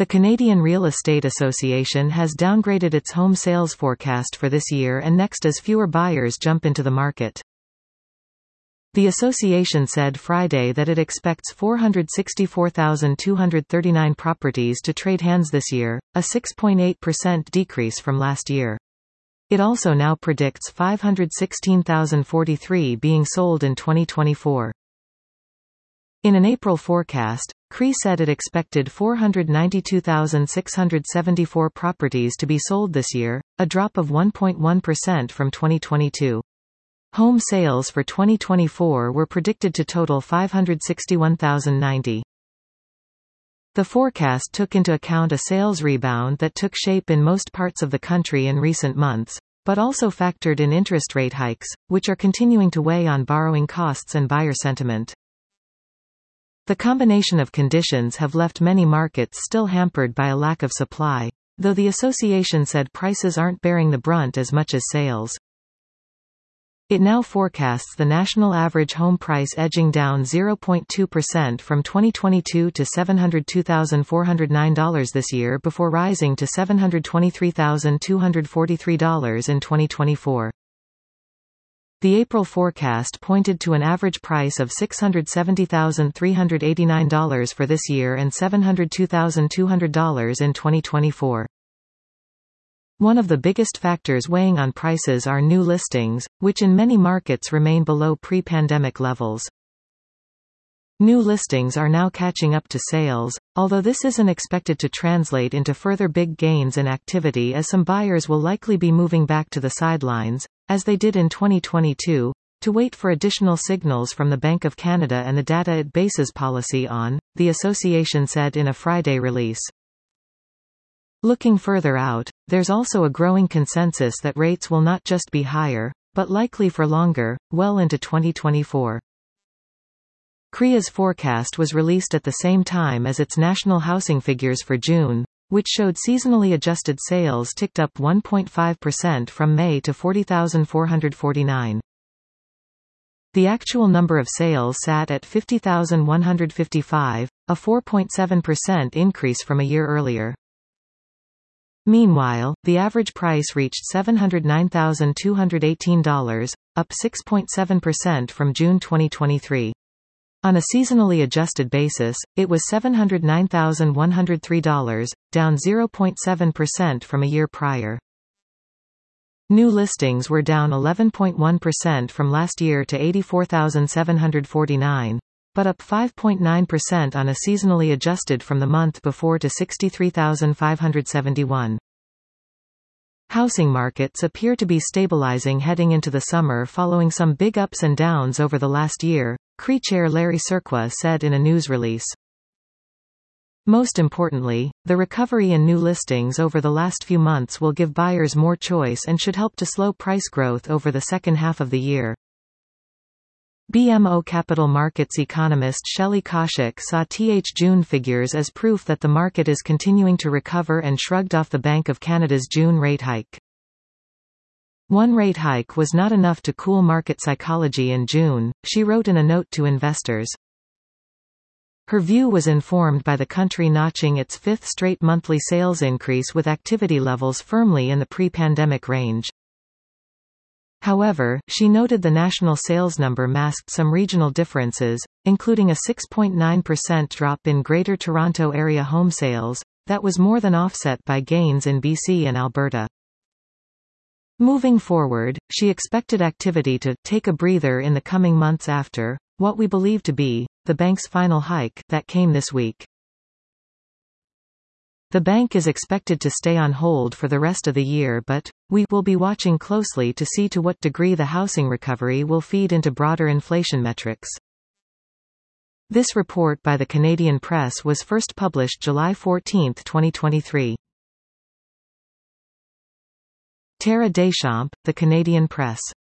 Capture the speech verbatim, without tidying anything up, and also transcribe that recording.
The Canadian Real Estate Association has downgraded its home sales forecast for this year and next as fewer buyers jump into the market. The association said Friday that it expects four hundred sixty-four thousand two hundred thirty-nine properties to trade hands this year, a six point eight percent decrease from last year. It also now predicts five hundred sixteen thousand forty-three being sold in twenty twenty-four. In an April forecast, C R E said it expected four hundred ninety-two thousand six hundred seventy-four properties to be sold this year, a drop of one point one percent from twenty twenty-two. Home sales for twenty twenty-four were predicted to total five hundred sixty-one thousand ninety. The forecast took into account a sales rebound that took shape in most parts of the country in recent months, but also factored in interest rate hikes, which are continuing to weigh on borrowing costs and buyer sentiment. The combination of conditions have left many markets still hampered by a lack of supply, though the association said prices aren't bearing the brunt as much as sales. It now forecasts the national average home price edging down zero point two percent from twenty twenty-two to seven hundred two thousand four hundred nine dollars this year before rising to seven hundred twenty-three thousand two hundred forty-three dollars in twenty twenty-four. The April forecast pointed to an average price of six hundred seventy thousand three hundred eighty-nine dollars for this year and seven hundred two thousand two hundred dollars in twenty twenty-four. One of the biggest factors weighing on prices are new listings, which in many markets remain below pre-pandemic levels. New listings are now catching up to sales, although this isn't expected to translate into further big gains in activity as some buyers will likely be moving back to the sidelines, as they did in twenty twenty-two, to wait for additional signals from the Bank of Canada and the data it bases policy on, the association said in a Friday release. Looking further out, there's also a growing consensus that rates will not just be higher, but likely for longer, well into twenty twenty-four. C R E A's forecast was released at the same time as its national housing figures for June, which showed seasonally adjusted sales ticked up one point five percent from May to forty thousand four hundred forty-nine. The actual number of sales sat at fifty thousand one hundred fifty-five, a four point seven percent increase from a year earlier. Meanwhile, the average price reached seven hundred nine thousand two hundred eighteen dollars, up six point seven percent from June twenty twenty-three. On a seasonally adjusted basis, it was seven hundred nine thousand one hundred three dollars, down zero point seven percent from a year prior. New listings were down eleven point one percent from last year to eighty-four thousand seven hundred forty-nine, but up five point nine percent on a seasonally adjusted from the month before to sixty-three thousand five hundred seventy-one. Housing markets appear to be stabilizing heading into the summer following some big ups and downs over the last year, C R E Chair Larry Surqua said in a news release. Most importantly, the recovery in new listings over the last few months will give buyers more choice and should help to slow price growth over the second half of the year. B M O Capital Markets economist Shelley Kaushik saw T H June figures as proof that the market is continuing to recover and shrugged off the Bank of Canada's June rate hike. One rate hike was not enough to cool market psychology in June, she wrote in a note to investors. Her view was informed by the country notching its fifth straight monthly sales increase with activity levels firmly in the pre-pandemic range. However, she noted the national sales number masked some regional differences, including a six point nine percent drop in Greater Toronto Area home sales, that was more than offset by gains in B C and Alberta. Moving forward, she expected activity to take a breather in the coming months after what we believe to be the bank's final hike that came this week. The bank is expected to stay on hold for the rest of the year, but we will be watching closely to see to what degree the housing recovery will feed into broader inflation metrics. This report by the Canadian Press was first published July fourteenth, twenty twenty-three. Tara Deschamps, The Canadian Press.